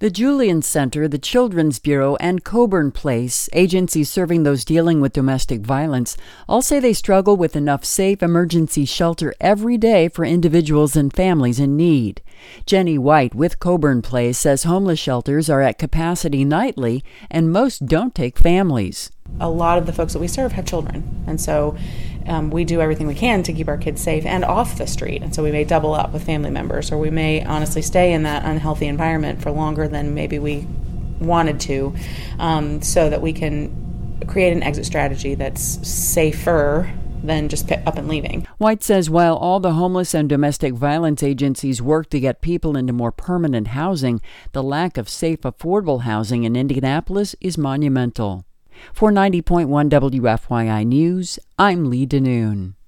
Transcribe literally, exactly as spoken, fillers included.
The Julian Center, the Children's Bureau, and Coburn Place, agencies serving those dealing with domestic violence, all say they struggle with enough safe emergency shelter every day for individuals and families in need. Jenny White with Coburn Place says homeless shelters are at capacity nightly, and most don't take families. A lot of the folks that we serve have children, and so um, we do everything we can to keep our kids safe and off the street. And so we may double up with family members, or we may honestly stay in that unhealthy environment for longer than maybe we wanted to, um, so that we can create an exit strategy that's safer than just pick up and leaving. White says while all the homeless and domestic violence agencies work to get people into more permanent housing, the lack of safe, affordable housing in Indianapolis is monumental. For ninety point one W F Y I News, I'm Lee DeNoon.